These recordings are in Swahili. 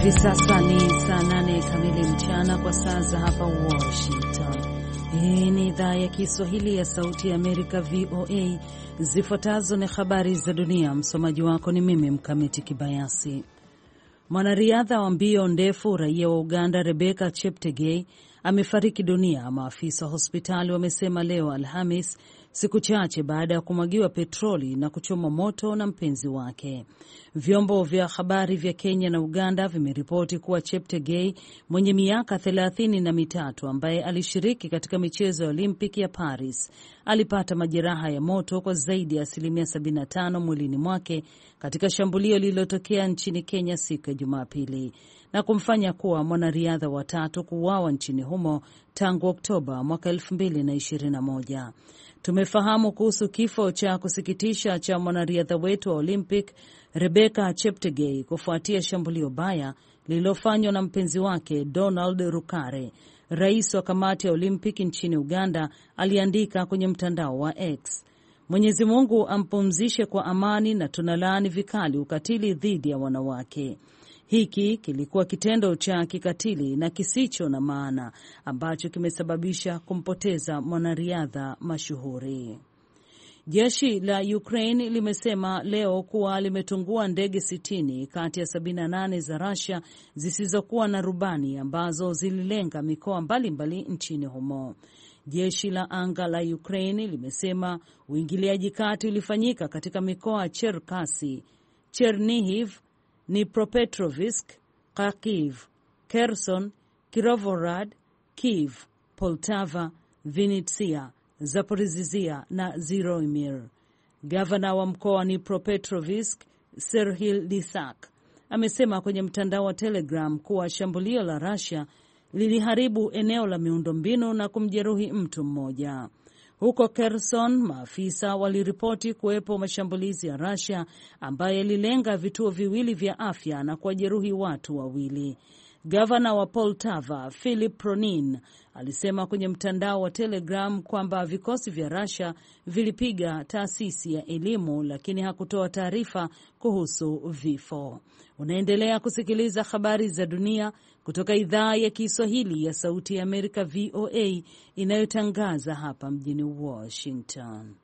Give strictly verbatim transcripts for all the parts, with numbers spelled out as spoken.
Hivi sasa ni saa nane kamili mchana kwa saa za hapa Washington. Hii ni idhaa ya Kiswahili ya Sauti ya Amerika, V O A. Zifuatazo ni habari za dunia. Msomaji wako ni mimi Mkamiti Kibayasi. Mwanariadha wa mbio ndefu raia wa Uganda Rebecca Cheptegei amefariki dunia, maafisa wa hospitali wamesema leo Alhamis, siku chache baada ya kumwagiwa petroli na kuchoma moto na mpenzi wake. Vyombo vya habari vya Kenya na Uganda vimeripoti kuwa Cheptegei mwenye miaka thelathini na mitatu ambaye alishiriki katika michezo ya Olimpiki ya Paris alipata majeraha ya moto kwa zaidi ya asilimia sabini na tano mwilini mwake katika shambulio lililotokea nchini Kenya siku ya Jumapili na kumfanya kuwa mwanariadha wa tatu kuuawa nchini humo tangu Oktoba mwaka elfu mbili na ishirini na moja. Tumefahamu kuhusu kifo cha kusikitisha cha mwanariadha wetu wa Olympic Rebecca Cheptegei kufuatia shambulio baya lililofanywa na mpenzi wake Donald Rukare. Rais wa kamati ya Olympic nchini Uganda aliandika kwenye mtandao wa X. Mwenyezi Mungu ampumzishe kwa amani na tunalaani vikali ukatili dhidi ya wanawake. Hiki kilikuwa kitendo cha kikatili na kisicho na maana ambacho kimesababisha kumpoteza mwanariadha mashuhuri. Jeshi la Ukraine limesema leo kuwa limetungua ndege sitini kati ya sabini na nane za Russia zisizokuwa na rubani ambazo zililenga mikoa mbalimbali nchini humo. Jeshi la anga la Ukraine limesema uingiliaji kati ulifanyika katika mikoa Cherkasy, Chernihiv, Dnipropetrovsk, Kharkiv, Kherson, Kirovohrad, Kiev, Poltava, Vinnytsia, Zaporizhzhia na Zhytomyr. Gavana wa mkoa wa Dnipropetrovsk, Serhiy Lysak, amesema kwenye mtandao wa Telegram kuwa shambulio la Russia liliharibu eneo la miundombinu na kumjeruhi mtu mmoja. Huko Kherson, maafisa waliripoti kuwepo mashambulizi ya Russia ambayo yalilenga vituo viwili vya afya na kuwajeruhi watu wawili. Gavana wa Poltava, Filip Pronin, alisema kwenye mtandao wa Telegram kwamba vikosi vya Russia vilipiga taasisi ya elimu, lakini hakutoa taarifa kuhusu vifo. Unaendelea kusikiliza habari za dunia kutoka idhaa ya Kiswahili ya Sauti ya Amerika, V O A, inayotangaza hapa mjini Washington.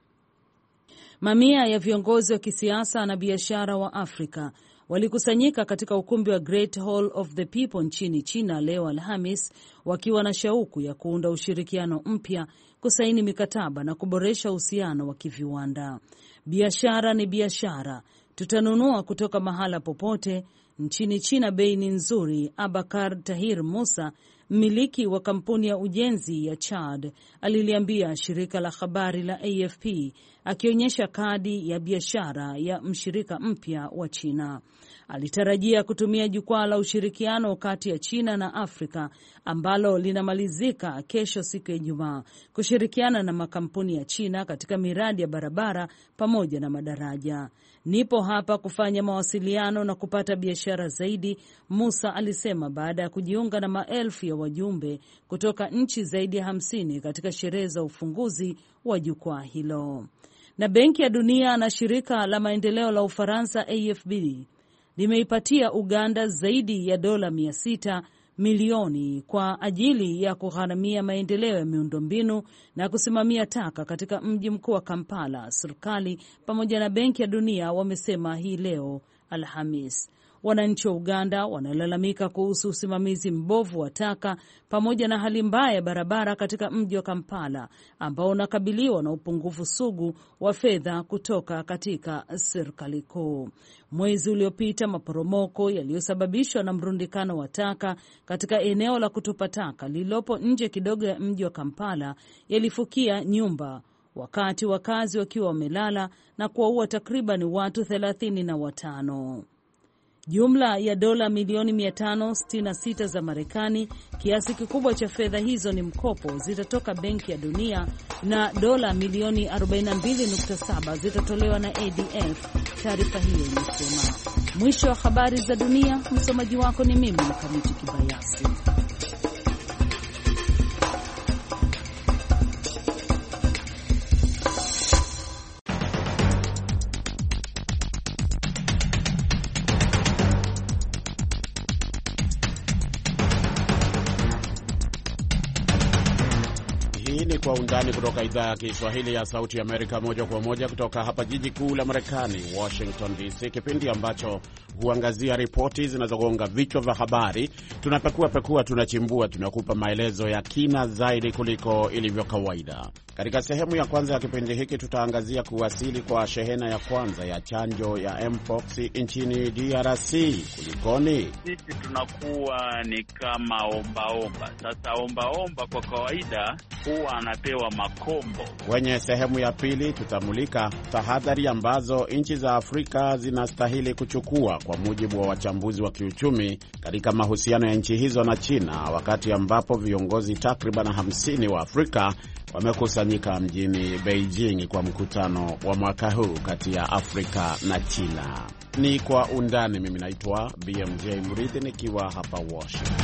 Mamia ya viongozi wa kisiasa na biashara wa Afrika walikusanyika katika ukumbi wa Great Hall of the People nchini China leo Alhamis, wakiwa na shauku ya kuunda ushirikiano mpya, kusaini mikataba na kuboresha uhusiano wa kiviwanda. Biashara ni biashara, tutanunua kutoka mahala popote. Nchini China bei ni nzuri. Abakar Tahir Musa, mmiliki wa kampuni ya ujenzi ya Chad, aliliambia shirika la habari la A F P akionyesha kadi ya biashara ya mshirika mpya wa China. Alitarajia kutumia jukwaa la ushirikiano kati ya China na Afrika ambalo linamalizika kesho siku ya Ijumaa, kushirikiana na makampuni ya China katika miradi ya barabara pamoja na madaraja. Nipo hapa kufanya mawasiliano na kupata biashara zaidi, Musa alisema baada ya kujiunga na maelfu ya wajumbe kutoka nchi zaidi ya hamsini katika sherehe za ufunguzi wa jukwaa hilo. Na Benki ya Dunia na shirika la maendeleo la Ufaransa A F B limeipatia Uganda zaidi ya dola mia sita milioni kwa ajili ya kugharamia maendeleo ya miundombinu na kusimamia taka katika mji mkuu wa Kampala. Serikali pamoja na Benki ya Dunia wamesema hii leo Alhamis. Wananchi wa Uganda wanalalamika kuhusu usimamizi mbovu wa taka pamoja na hali mbaya ya barabara katika mji wa Kampala ambao unakabiliwa na upungufu sugu wa fedha kutoka katika serikali kuu. Mwezi uliopita, maporomoko yaliyosababishwa na mrundikano wa taka katika eneo la kutupa taka lililopo nje kidogo ya mji wa Kampala yalifukia nyumba, wakati wakazi wakiwa wamelala na kuwaua takriban watu thelathini na watano. Jumla ya dola milioni mia tano sitini na sita za Marekani, kiasi kikubwa cha fedha hizo ni mkopo, zitatoka Benki ya Dunia na dola milioni arobaini na mbili nukta saba zitatolewa na A D F, taarifa hiyo imesema. Mwisho wa habari za dunia. Msomaji wako ni mimi Mkamiti Kibayasi. Kwa Undani kutoka idhaa ya Kiswahili ya Sauti ya Amerika, moja kwa moja kutoka hapa jiji kuu la Marekani, Washington D C, kipindi ambacho huangazia ripoti zinazogonga vichwa vya habari. Tunapekua pekua, tunachimbua, tunakupa maelezo ya kina zaidi kuliko ilivyo kawaida. Katika sehemu ya kwanza ya kipindi hiki tutaangazia kuwasili kwa shehena ya kwanza ya chanjo ya Mpox nchini D R C. Kulikoni? Sisi tunakuwa ni kama ombaomba. Sasa ombaomba kwa kawaida huwa anapewa makombo. Kwenye sehemu ya pili tutamulika tahadhari ambazo nchi za Afrika zinastahili kuchukua kwa mujibu wa wachambuzi wa kiuchumi katika mahusiano ya nchi hizo na China, wakati ambapo viongozi takriban hamsini wa Afrika wamekusanyika mjini Beijing kwa mkutano wa mwaka huu kati ya Afrika na China. Ni Kwa Undani. Mimi naitwa B M J Murithi nikiwa hapa Washington.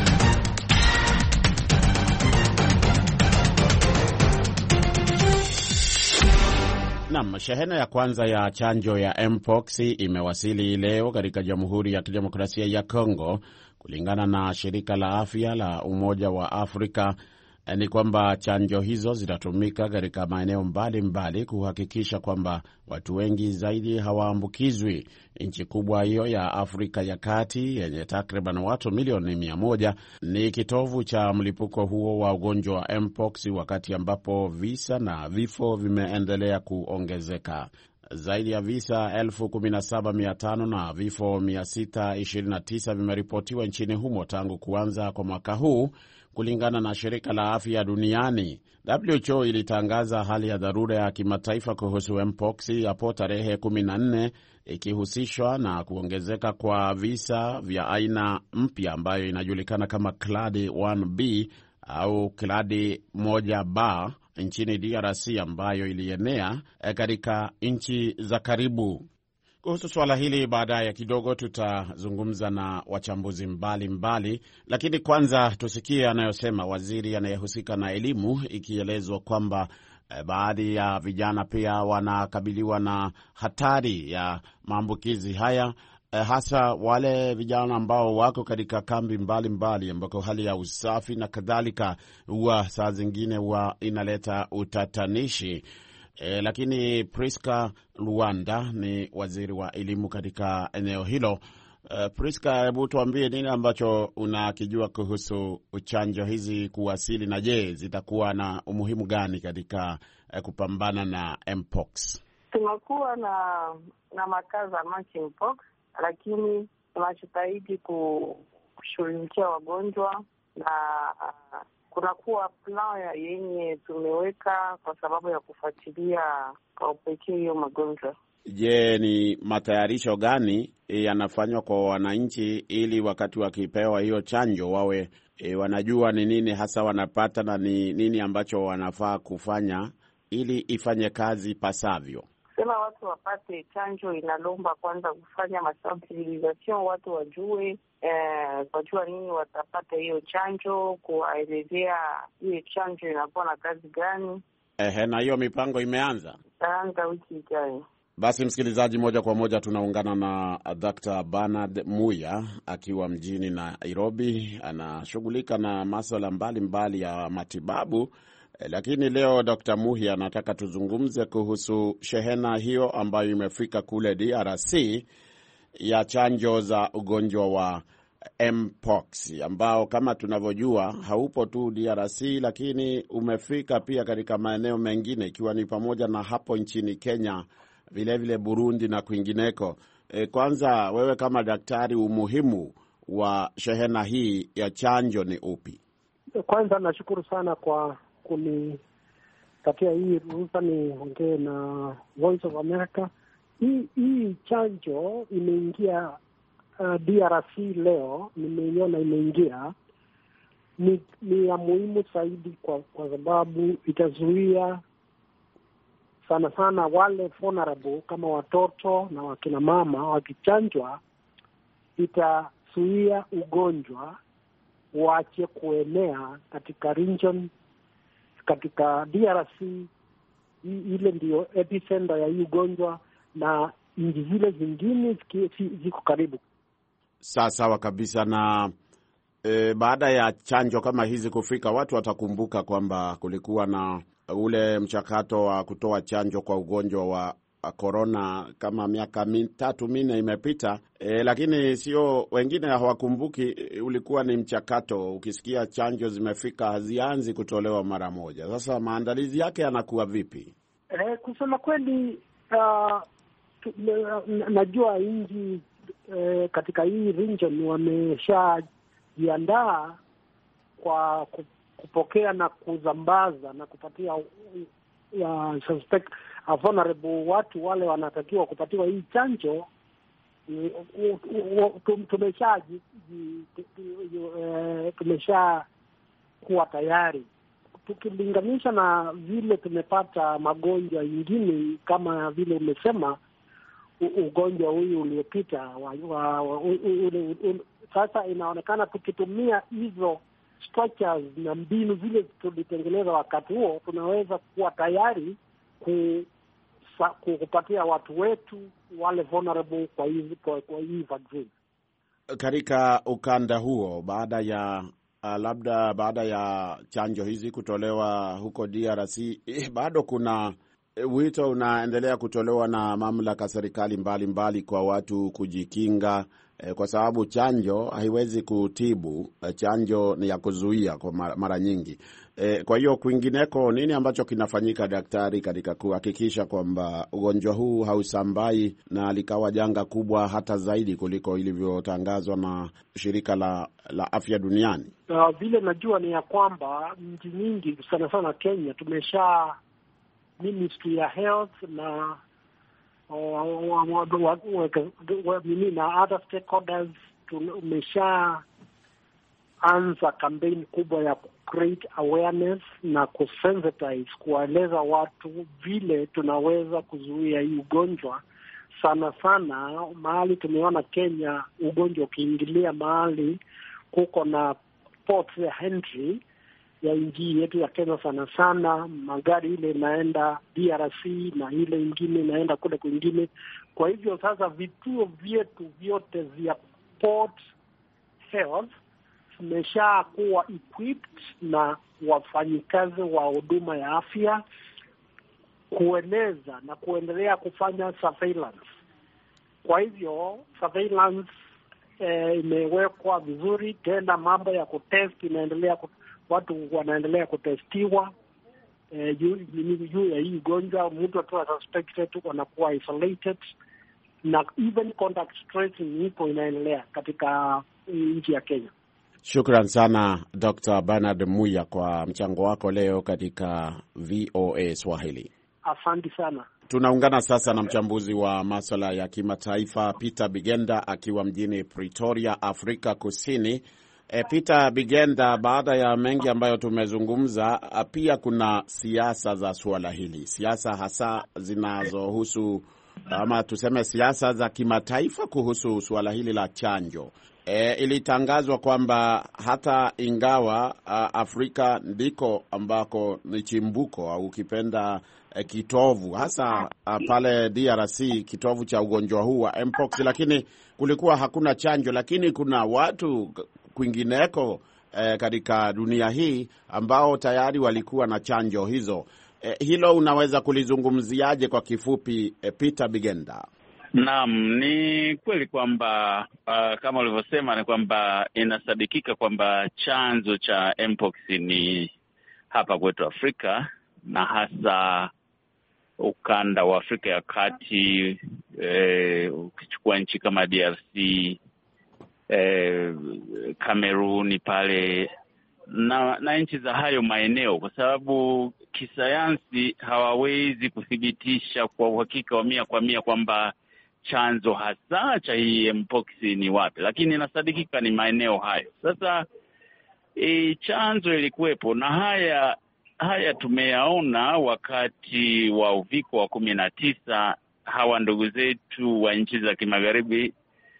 Naam, shehena ya kwanza ya chanjo ya Mpox imewasili leo katika Jamhuri ya Kidemokrasia ya Kongo. Kulingana na shirika la afya la Umoja wa Afrika, ni kwamba chanjo hizo zitatumika katika maeneo mbalimbali kuhakikisha kwamba watu wengi zaidi hawaambukizwi. Nchi kubwa hiyo ya Afrika ya Kati yenye takriban watu milioni mia moja ni kitovu cha mlipuko huo wa ugonjwa wa Mpox, wakati ambapo visa na vifo vimeendelea kuongezeka. Zaidi ya visa elfu kumi na saba mia tano na vifo mia sita ishirini na tisa vimeripotiwa nchini humo tangu kuanza kwa mwaka huu, kulingana na shirika la afya duniani. W H O ilitangaza hali ya dharura ya kimataifa kuhusu Mpox hapo tarehe kumi na nne, ikihusishwa na kuongezeka kwa visa vya aina mpya ambayo inajulikana kama Clade one B au Clade one B nchini D R C, ambayo ilienea katika nchi za karibu. Kuhusu swala hili baadaye kidogo tutazungumza na wachambuzi mbali mbali, lakini kwanza tusikie anayosema waziri anayehusika na elimu, ikielezwa kwamba eh, baadhi ya vijana pia wanakabiliwa na hatari ya maambukizi haya, eh, hasa wale vijana ambao wako katika kambi mbali mbali ambako hali ya usafi na kadhalika huwa saa zingine huwa inaleta utatanishi. E, lakini Priska Luanda ni waziri wa elimu katika eneo hilo. E, Priska, hebu tuambie nini ambacho unakijua kuhusu chanjo hizi kuwasili, na je, zitakuwa na umuhimu gani katika e, kupambana na Mpox? Tunakuwa na na makaza Mpox, lakini tunajitahidi kushughulikia wagonjwa na uh, kunakuwa plan yenye tumeweka kwa sababu ya kufuatilia kwa upekee hiyo magonjwa. Je, ni matayarisho gani yanafanywa kwa wananchi ili wakati wakipewa hiyo chanjo wawe e, wanajua ni nini hasa wanapata na ni nini ambacho wanafaa kufanya ili ifanye kazi pasavyo? Sema watu wapate chanjo inalomba kwanza kufanya masensibilisation, watu wajue eh, wajua nini watapata hiyo chanjo, kuwaelezea hiyo chanjo inakuwa na kazi gani. Ehe, na hiyo mipango imeanza? Itaanza wiki ijayo. Basi msikilizaji, moja kwa moja tunaungana na Doctor Bernard Muya akiwa mjini Nairobi. Anashughulika na masuala mbalimbali ya matibabu. Lakini leo Doctor Muya anataka tuzungumze kuhusu shehena hiyo ambayo imefika kule D R C ya chanjo za ugonjwa wa Mpox, ambao kama tunavyojua haupo tu D R C lakini umefika pia katika maeneo mengine, ikiwa ni pamoja na hapo nchini Kenya, vile vile Burundi na kwingineko. E, kwanza wewe kama daktari, umuhimu wa shehena hii ya chanjo ni upi? Kwanza nashukuru sana kwa kunipatia hii ruhusa niongee na Voice of America. Hii hii chanjo imeingia uh, D R C leo, nimeiona imeingia. Ni, ni ya muhimu zaidi kwa, kwa sababu itazuia sana sana wale vulnerable kama watoto na wakina mama. Wakichanjwa itazuia ugonjwa waache kuenea katika region, katika D R C. Ile ndio epicenter ya hii ugonjwa na nchi zile zingine ziko karibu. Sawa sawa kabisa. Na E, baada ya chanjo kama hizi kufika, watu watakumbuka kwamba kulikuwa na ule mchakato wa kutoa chanjo kwa ugonjwa wa korona kama miaka mitatu minne imepita, e, lakini sio, wengine hawakumbuki ulikuwa ni mchakato. Ukisikia chanjo zimefika hazianzi kutolewa mara moja. Sasa maandalizi yake yanakuwa vipi? E, kusema kweli, uh, najua nchi e, katika hii region wameshajiandaa kwa kupokea na kuzambaza na kupatia ya suspect vulnerable watu wale wanatakiwa kupatiwa hii chanjo. Tumesha tumesha kuwa tayari, tukilinganisha na vile tumepata magonjwa ingine kama vile umesema ugonjwa huyu uliopita. Sasa inaonekana tukitumia hizo structures na mbinu zile tulitengeneza wakati huo, tunaweza kuwa tayari ku, sa, kupatia watu wetu wale vulnerable kwa hizi kwa, kwa hii vaccine. Katika ukanda huo, baada ya uh, labda baada ya chanjo hizi kutolewa huko D R C, eh, bado kuna wito unaendelea kutolewa na mamlaka serikali mbalimbali mbali kwa watu kujikinga, eh, kwa sababu chanjo haiwezi kutibu. Eh, chanjo ni ya kuzuia kwa mara nyingi. Eh, kwa hiyo kwingineko, nini ambacho kinafanyika daktari, katika kuhakikisha kwamba ugonjwa huu hausambai na likawa janga kubwa hata zaidi kuliko ilivyotangazwa na shirika la, la afya duniani? Uh, vile najua ni ya kwamba nchi nyingi sana sana Kenya tumesha Ministry ya Health na mimi na other stakeholders tumesha anza campaign kubwa ya create awareness na kusensitize, kueleza watu vile tunaweza kuzuia hii ugonjwa. Sana sana mahali tumeona Kenya ugonjwa ukiingilia mahali kuko na ports ya entry ya nchi yetu ya Kenya, sana sana magari ile inaenda D R C na ile ingine inaenda kule kwingine. Kwa hivyo sasa vituo vyetu vyote vya port health vimesha kuwa equipped na wafanyikazi wa huduma ya afya kueneza na kuendelea kufanya surveillance. Kwa hivyo surveillance eh, imewekwa vizuri, tena mambo ya kutest inaendelea ku watu wanaendelea kutestiwa eh, juu juu ya hii ugonjwa. Mtu akiwa suspected wanakuwa isolated, na even contact tracing ipo inaendelea katika nchi ya Kenya. Shukran sana Doctor Bernard Muya kwa mchango wako leo katika V O A Swahili. Asante sana. Tunaungana sasa na mchambuzi wa masuala ya kimataifa Peter Bigenda akiwa mjini Pretoria, Afrika Kusini. E, Peter Bigenda, baada ya mengi ambayo tumezungumza, pia kuna siasa za suala hili, siasa hasa zinazohusu ama tuseme siasa za kimataifa kuhusu suala hili la chanjo. E, ilitangazwa kwamba hata ingawa a, Afrika ndiko ambako ni chimbuko au ukipenda e, kitovu hasa a, pale D R C, kitovu cha ugonjwa huu wa Mpox, lakini kulikuwa hakuna chanjo, lakini kuna watu kwingineko eh, katika dunia hii ambao tayari walikuwa na chanjo hizo. Eh, hilo unaweza kulizungumziaje kwa kifupi, eh, Peter Bigenda? Naam, ni kweli kwamba uh, kama ulivyosema ni kwamba inasadikika kwamba chanzo cha Mpox ni hapa kwetu Afrika, na hasa ukanda wa Afrika ya Kati. Eh, ukichukua nchi kama D R C, Eh, Kameruni pale na, na nchi za hayo maeneo, kwa sababu kisayansi hawawezi kuthibitisha kwa uhakika wa mia kwa mia kwamba chanzo hasa cha hii Mpox ni wapi, lakini inasadikika ni maeneo hayo. Sasa e, chanzo ilikuwepo, na haya haya tumeyaona wakati wa uviko wa kumi na tisa. Hawa ndugu zetu wa nchi za kimagharibi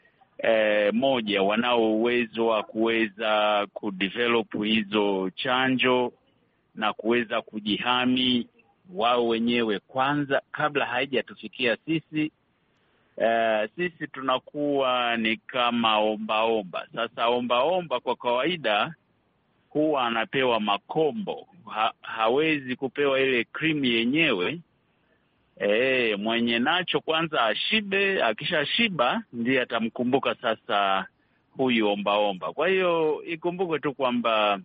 Eh, moja wanao uwezo wa kuweza kudevelop hizo chanjo na kuweza kujihami wao wenyewe kwanza kabla haijatufikia sisi, uh, sisi tunakuwa ni kama ombaomba. Sasa ombaomba kwa kawaida huwa anapewa makombo, ha, hawezi kupewa ile cream yenyewe. E, mwenye nacho kwanza ashibe, akisha shiba ndiye atamkumbuka sasa huyu ombaomba. Kwa hiyo ikumbuke tu kwamba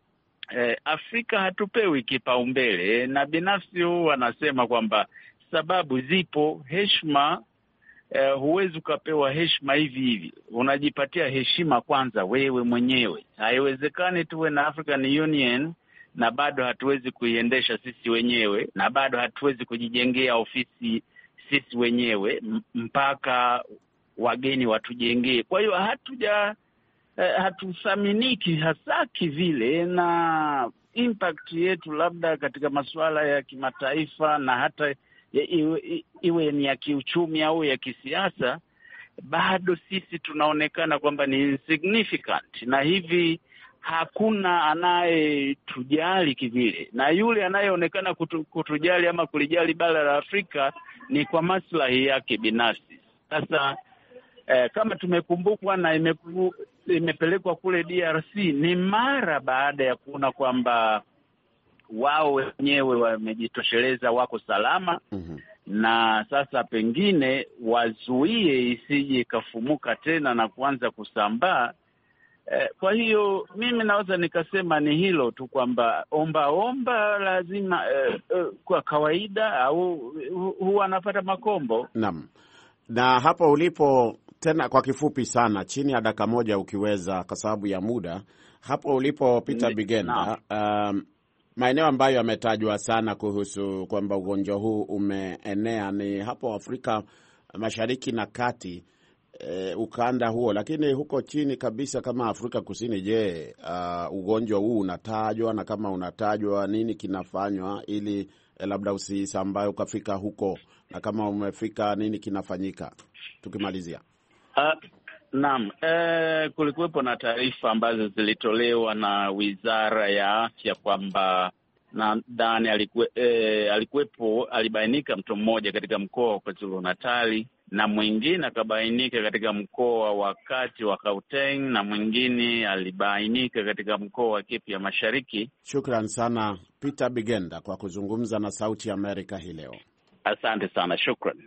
e, Afrika hatupewi kipaumbele, na binafsi huwa anasema kwamba sababu zipo. Heshima e, huwezi ukapewa heshima hivi hivi, unajipatia heshima kwanza wewe mwenyewe. Haiwezekani tuwe na African Union na bado hatuwezi kuiendesha sisi wenyewe, na bado hatuwezi kujijengea ofisi sisi wenyewe, mpaka wageni watujengee. Kwa hiyo hatuja eh, hatuthaminiki hasa kivile, na impact yetu labda katika masuala ya kimataifa na hata iwe, iwe ni ya kiuchumi au ya kisiasa, bado sisi tunaonekana kwamba ni insignificant, na hivi hakuna anayetujali kivile, na yule anayeonekana kutu, kutujali ama kulijali bara la Afrika ni kwa maslahi yake binafsi. Sasa eh, kama tumekumbukwa na imeku, imepelekwa kule D R C ni mara baada ya kuona kwamba wao wenyewe wamejitosheleza, wako salama. Mm-hmm. Na sasa pengine wazuie isije ikafumuka tena na kuanza kusambaa. Eh, kwa hiyo mimi naweza nikasema ni hilo tu, kwamba omba omba lazima eh, eh, kwa kawaida au huwa anapata makombo. Naam. Na hapo ulipo tena, kwa kifupi sana, chini ya dakika moja ukiweza, kwa sababu ya muda, hapo ulipo Peter Bigenda, um, maeneo ambayo yametajwa sana kuhusu kwamba ugonjwa huu umeenea ni hapo Afrika Mashariki na Kati. E, ukanda huo, lakini huko chini kabisa kama Afrika Kusini, je, uh, ugonjwa huu unatajwa? Na kama unatajwa, nini kinafanywa ili e, labda usisambae ukafika huko, na kama umefika, nini kinafanyika? Tukimalizia. Uh, naam, eh, kulikuwepo na taarifa ambazo zilitolewa na Wizara ya Afya kwamba na ndani alikuwe, eh, alikuwepo alibainika mtu mmoja katika mkoa wa KwaZulu Natali, na mwingine akabainika katika mkoa wa Kati wa Gauteng, na mwingine alibainika katika mkoa wa Kivu ya Mashariki. Shukran sana Peter Bigenda kwa kuzungumza na Sauti ya Amerika hii leo. Asante sana, shukran.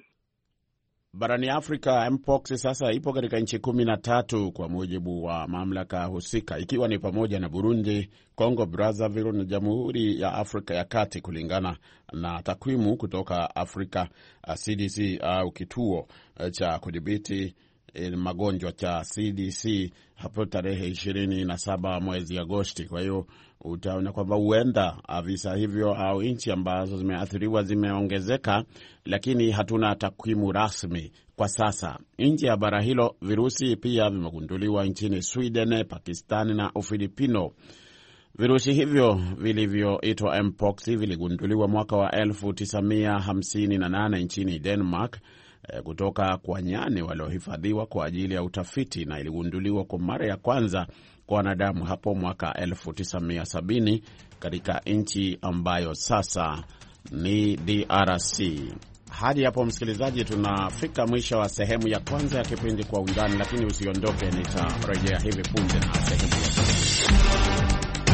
Barani Afrika, Mpox sasa ipo katika nchi kumi na tatu kwa mujibu wa mamlaka husika, ikiwa ni pamoja na Burundi, Congo Brazzaville na Jamhuri ya Afrika ya Kati, kulingana na takwimu kutoka Afrika C D C au kituo cha kudhibiti magonjwa cha C D C hapo tarehe ishirini na saba mwezi Agosti. Kwa hiyo utaona kwamba huenda visa hivyo au nchi ambazo zimeathiriwa zimeongezeka, lakini hatuna takwimu rasmi kwa sasa. Nje ya bara hilo, virusi pia vimegunduliwa nchini Sweden, Pakistani na Ufilipino. Virusi hivyo vilivyoitwa Mpox viligunduliwa mwaka wa elfu tisa mia hamsini na nane nchini Denmark kutoka kwa nyani waliohifadhiwa kwa ajili ya utafiti, na iligunduliwa kwa mara ya kwanza kwa wanadamu hapo mwaka elfu tisa mia sabini katika nchi ambayo sasa ni D R C. Hadi hapo, msikilizaji, tunafika mwisho wa sehemu ya kwanza ya kipindi Kwa Undani, lakini usiondoke, nitarejea hivi punde na sehemu ya pili.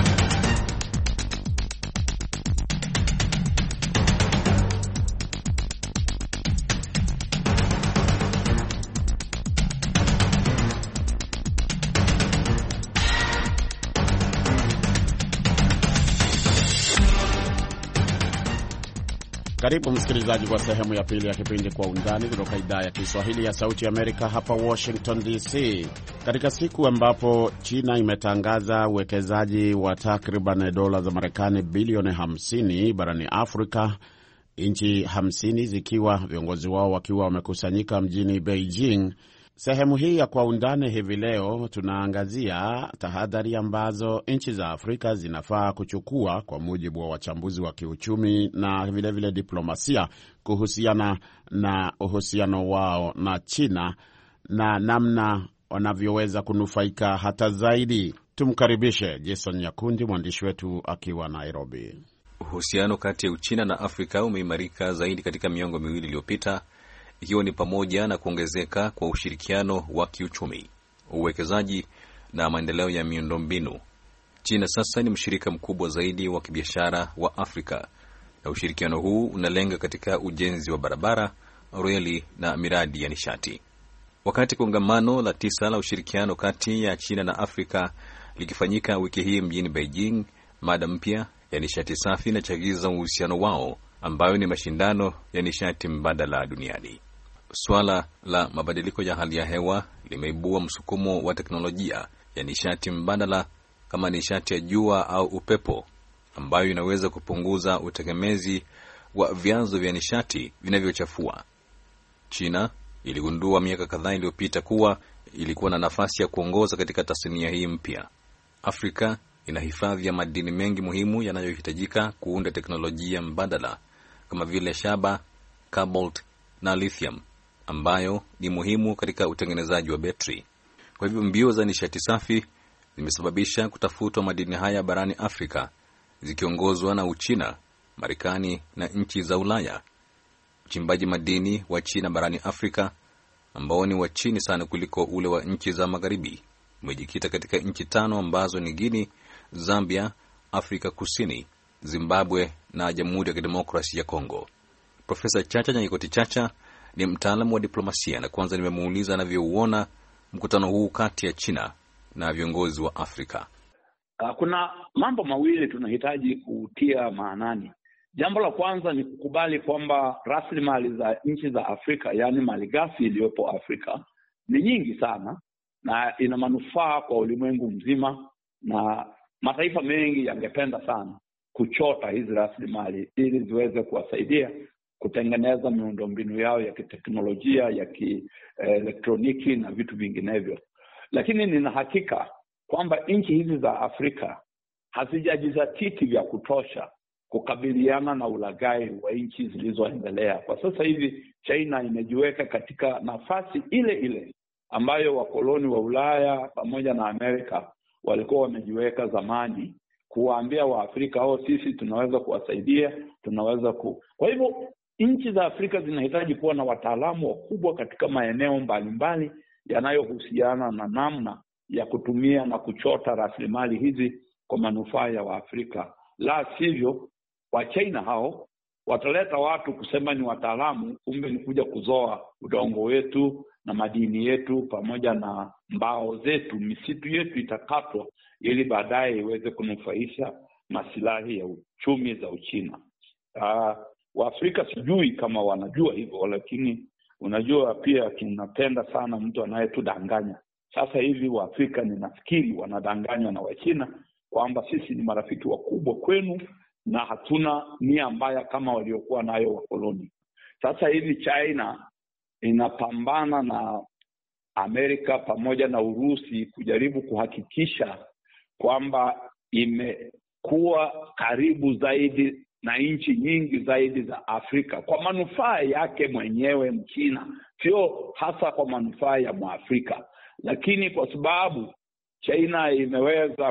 Karibu msikilizaji kwa sehemu ya pili ya kipindi Kwa Undani kutoka idhaa ya Kiswahili ya Sauti ya Amerika hapa Washington D C. Katika siku ambapo China imetangaza uwekezaji wa takriban dola za Marekani bilioni hamsini barani Afrika, nchi hamsini zikiwa viongozi wao wakiwa wamekusanyika mjini Beijing. Sehemu hii ya Kwa Undani hivi leo tunaangazia tahadhari ambazo nchi za Afrika zinafaa kuchukua kwa mujibu wa wachambuzi wa kiuchumi na vilevile vile diplomasia kuhusiana na uhusiano wao na China na namna wanavyoweza kunufaika hata zaidi. Tumkaribishe Jason Nyakundi, mwandishi wetu akiwa Nairobi. Uhusiano kati ya Uchina na Afrika umeimarika zaidi katika miongo miwili iliyopita, ikiwa ni pamoja na kuongezeka kwa ushirikiano wa kiuchumi, uwekezaji na maendeleo ya miundombinu. China sasa ni mshirika mkubwa zaidi wa kibiashara wa Afrika, na ushirikiano huu unalenga katika ujenzi wa barabara, reli na miradi ya nishati. Wakati kongamano la tisa la ushirikiano kati ya China na Afrika likifanyika wiki hii mjini Beijing, mada mpya ya nishati safi inachagiza uhusiano wao, ambayo ni mashindano ya nishati mbadala duniani. Swala la mabadiliko ya hali ya hewa limeibua msukumo wa teknolojia ya nishati mbadala kama nishati ya jua au upepo, ambayo inaweza kupunguza utegemezi wa vyanzo vya nishati vinavyochafua. China iligundua miaka kadhaa iliyopita kuwa ilikuwa na nafasi ya kuongoza katika tasnia hii mpya. Afrika ina hifadhi ya madini mengi muhimu yanayohitajika kuunda teknolojia mbadala kama vile shaba, cobalt na lithium, ambayo ni muhimu katika utengenezaji wa betri. Kwa hivyo mbio za nishati safi zimesababisha kutafutwa madini haya barani Afrika, zikiongozwa na Uchina, Marekani na nchi za Ulaya. Uchimbaji madini wa China barani Afrika, ambao ni wa chini sana kuliko ule wa nchi za magharibi, umejikita katika nchi tano ambazo ni Guinea, Zambia, Afrika Kusini, Zimbabwe na Jamhuri ya Kidemokrasia ya Kongo. Profesa Chacha Nyaikoti Chacha ni mtaalamu wa diplomasia, na kwanza nimemuuliza anavyouona mkutano huu kati ya China na viongozi wa Afrika. Kuna mambo mawili tunahitaji kutia maanani. Jambo la kwanza ni kukubali kwamba rasilimali za nchi za Afrika, yaani malighafi iliyopo Afrika, ni nyingi sana na ina manufaa kwa ulimwengu mzima, na mataifa mengi yangependa sana kuchota hizi rasilimali ili ziweze kuwasaidia kutengeneza miundombinu yao ya kiteknolojia, ya kielektroniki na vitu vinginevyo. Lakini nina hakika kwamba nchi hizi za Afrika hazijajizatiti vya kutosha kukabiliana na ulaghai wa nchi zilizoendelea. Kwa sasa hivi China imejiweka katika nafasi ile ile ambayo wakoloni wa Ulaya pamoja na Amerika walikuwa wamejiweka zamani, kuwaambia Waafrika hao, sisi tunaweza kuwasaidia, tunaweza ku. Kwa hivyo nchi za Afrika zinahitaji kuwa na wataalamu wakubwa katika maeneo mbalimbali yanayohusiana na namna ya kutumia na kuchota rasilimali hizi kwa manufaa ya Waafrika. La sivyo, wa China hao wataleta watu kusema ni wataalamu, kumbe ni kuja kuzoa udongo wetu na madini yetu pamoja na mbao zetu. Misitu yetu itakatwa ili baadaye iweze kunufaisha masilahi ya uchumi za Uchina. Uh, Waafrika sijui kama wanajua hivyo, lakini unajua pia tunapenda sana mtu anayetudanganya. Sasa hivi Waafrika ninafikiri wanadanganywa na Wachina kwamba sisi ni marafiki wakubwa kwenu na hatuna nia mbaya kama waliokuwa nayo wakoloni. Sasa hivi China inapambana na Amerika pamoja na Urusi kujaribu kuhakikisha kwamba imekuwa karibu zaidi na nchi nyingi zaidi za Afrika kwa manufaa yake mwenyewe Mchina, sio hasa kwa manufaa ya Mwafrika. Lakini kwa sababu China imeweza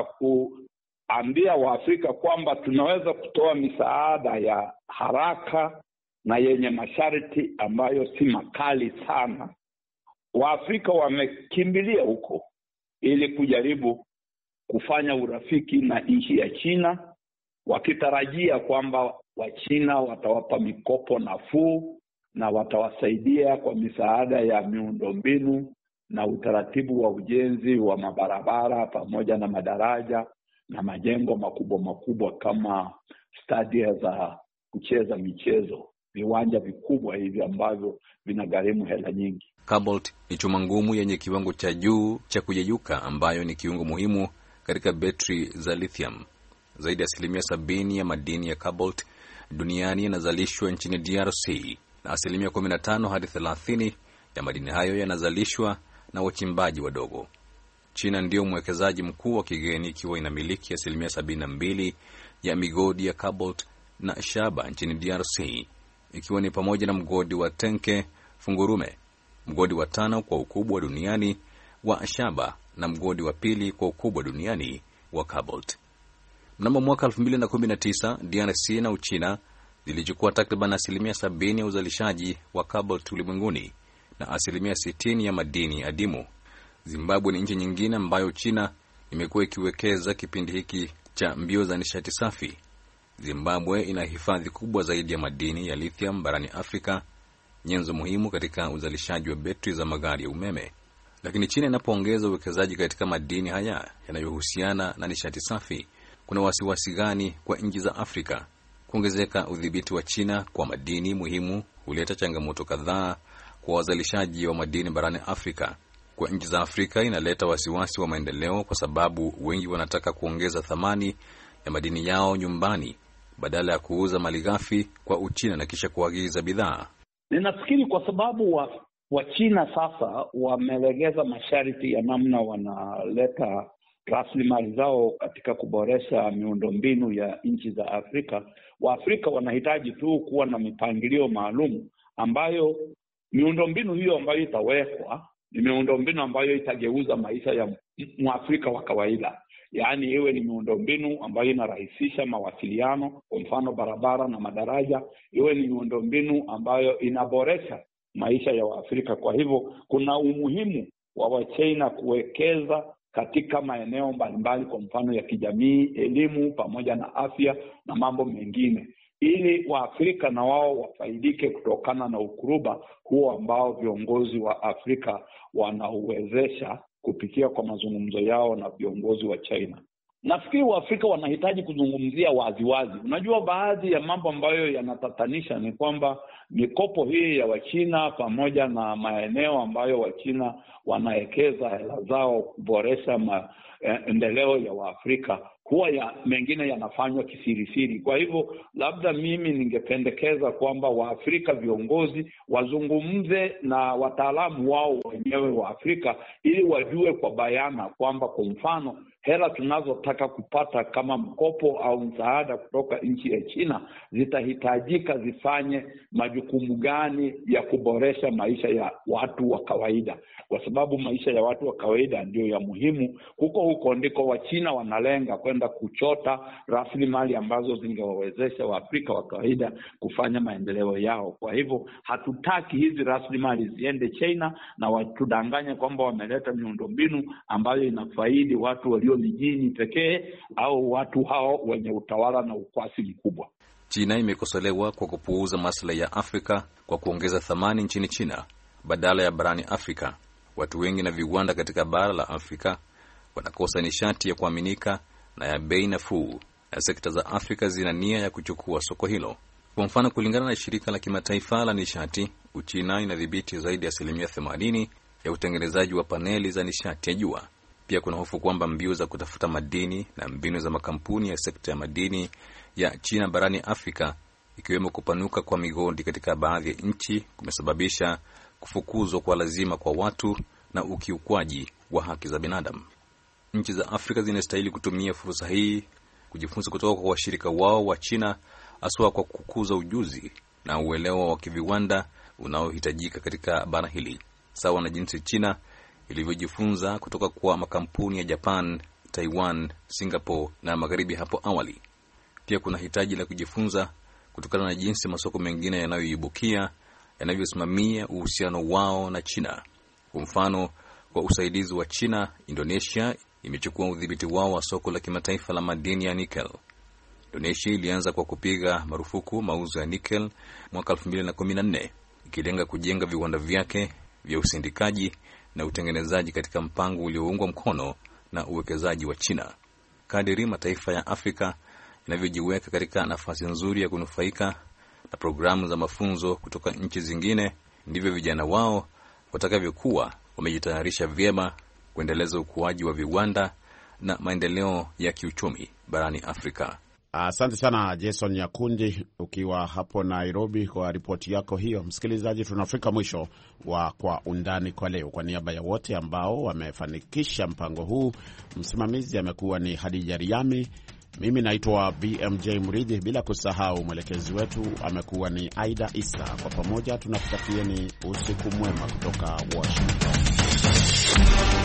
kuambia Waafrika kwamba tunaweza kutoa misaada ya haraka na yenye masharti ambayo si makali sana, Waafrika wamekimbilia huko ili kujaribu kufanya urafiki na nchi ya China, wakitarajia kwamba Wachina watawapa mikopo nafuu na watawasaidia kwa misaada ya miundombinu na utaratibu wa ujenzi wa mabarabara pamoja na madaraja na majengo makubwa makubwa kama stadia za kucheza michezo, viwanja vikubwa hivi ambavyo vinagharimu hela nyingi. Cobalt ni chuma ngumu yenye kiwango cha juu cha kuyeyuka, ambayo ni kiungo muhimu katika betri za lithium. Zaidi ya asilimia sabini ya madini ya cobalt duniani yanazalishwa nchini D R C, na asilimia kumi na tano hadi thelathini ya madini hayo yanazalishwa na wachimbaji wadogo. China ndio mwekezaji mkuu wa kigeni, ikiwa inamiliki asilimia sabini na mbili ya migodi ya cobalt na shaba nchini D R C, ikiwa ni pamoja na mgodi wa Tenke Fungurume, mgodi wa tano kwa ukubwa duniani wa shaba na mgodi wa pili kwa ukubwa duniani wa cobalt. Mnamo mwaka elfu mbili na kumi na tisa, D R C na Uchina zilichukua takriban asilimia sabini ya uzalishaji wa cobalt ulimwenguni na asilimia sitini ya madini adimu. Zimbabwe ni nchi nyingine ambayo China imekuwa ikiwekeza kipindi hiki cha mbio za nishati safi. Zimbabwe ina hifadhi kubwa zaidi ya madini ya lithium barani Afrika, nyenzo muhimu katika uzalishaji wa betri za magari ya umeme. Lakini China inapoongeza uwekezaji katika madini haya yanayohusiana na nishati safi, kuna wasiwasi gani kwa nchi za Afrika? Kuongezeka udhibiti wa China kwa madini muhimu huleta changamoto kadhaa kwa wazalishaji wa madini barani Afrika. Kwa nchi za Afrika inaleta wasiwasi wa maendeleo kwa sababu wengi wanataka kuongeza thamani ya madini yao nyumbani badala ya kuuza malighafi kwa Uchina na kisha kuagiza bidhaa. Ninafikiri kwa sababu wa wa China sasa wamelegeza masharti ya namna wanaleta rasilimali zao katika kuboresha miundombinu ya nchi za Afrika. Waafrika wanahitaji tu kuwa na mipangilio maalum ambayo miundombinu hiyo ambayo itawekwa ni miundombinu ambayo itageuza maisha ya Mwafrika wa kawaida. Yaani iwe ni miundombinu ambayo inarahisisha mawasiliano, kwa mfano barabara na madaraja, iwe ni miundombinu ambayo inaboresha maisha ya Waafrika. Kwa hivyo kuna umuhimu wa Wachina kuwekeza katika maeneo mbalimbali, kwa mfano ya kijamii, elimu pamoja na afya na mambo mengine, ili Waafrika na wao wafaidike kutokana na ukuruba huo ambao viongozi wa Afrika wanauwezesha kupitia kwa mazungumzo yao na viongozi wa China. Nafikiri Waafrika wanahitaji kuzungumzia waziwazi. Unajua, baadhi ya mambo ambayo yanatatanisha ni kwamba mikopo hii ya Wachina pamoja na maeneo ambayo Wachina wanawekeza hela zao kuboresha maendeleo ya Waafrika huwa ya mengine yanafanywa kisirisiri. Kwa hivyo labda mimi ningependekeza kwamba Waafrika viongozi wazungumze na wataalamu wao wenyewe wa Afrika ili wajue kwa bayana kwamba kwa mfano hela tunazotaka kupata kama mkopo au msaada kutoka nchi ya China zitahitajika zifanye majukumu gani ya kuboresha maisha ya watu wa kawaida, kwa sababu maisha ya watu wa kawaida ndio ya muhimu. Huko huko ndiko Wachina wanalenga kwenda kuchota rasilimali ambazo zingewawezesha Waafrika wa kawaida kufanya maendeleo yao. Kwa hivyo hatutaki hizi rasilimali ziende China na watudanganye kwamba wameleta miundombinu ambayo inafaidi watu walio mijini pekee au watu hao wenye utawala na ukwasi mkubwa. China imekosolewa kwa kupuuza maslahi ya Afrika kwa kuongeza thamani nchini China badala ya barani Afrika. Watu wengi na viwanda katika bara la Afrika wanakosa nishati ya kuaminika na ya bei nafuu, na sekta za Afrika zina nia ya kuchukua soko hilo. Kwa mfano, kulingana na shirika la kimataifa la nishati, Uchina inadhibiti zaidi ya asilimia themanini ya utengenezaji wa paneli za nishati ya jua. Pia kuna hofu kwamba mbio za kutafuta madini na mbinu za makampuni ya sekta ya madini ya China barani Afrika, ikiwemo kupanuka kwa migodi katika baadhi ya nchi, kumesababisha kufukuzwa kwa lazima kwa watu na ukiukwaji wa haki za binadamu. Nchi za Afrika zinastahili kutumia fursa hii kujifunza kutoka kwa washirika wao wa China, haswa kwa kukuza ujuzi na uelewa wa kiviwanda unaohitajika katika bara hili, sawa na jinsi China ilivyojifunza kutoka kwa makampuni ya Japan, Taiwan, Singapore na Magharibi hapo awali. Pia kuna hitaji la kujifunza kutokana na jinsi masoko mengine yanayoibukia yanavyosimamia uhusiano wao na China. Kwa mfano, kwa usaidizi wa China, Indonesia imechukua udhibiti wao wa soko la kimataifa la madini ya nickel. Indonesia ilianza kwa kupiga marufuku mauzo ya nickel mwaka elfu mbili na kumi na nne, ikilenga kujenga viwanda vyake vya usindikaji na utengenezaji katika mpango ulioungwa mkono na uwekezaji wa China. Kadiri mataifa ya Afrika yanavyojiweka katika nafasi nzuri ya kunufaika na programu za mafunzo kutoka nchi zingine, ndivyo vijana wao watakavyokuwa wamejitayarisha vyema kuendeleza ukuaji wa viwanda na maendeleo ya kiuchumi barani Afrika. Asante sana Jason Nyakundi ukiwa hapo Nairobi kwa ripoti yako hiyo. Msikilizaji, tunafika mwisho wa Kwa Undani kwa leo. Kwa niaba ya wote ambao wamefanikisha mpango huu, msimamizi amekuwa ni Hadija Riami, mimi naitwa B M J Mridhi, bila kusahau mwelekezi wetu amekuwa ni Aida Isa. Kwa pamoja tunakutakieni usiku mwema kutoka Washington.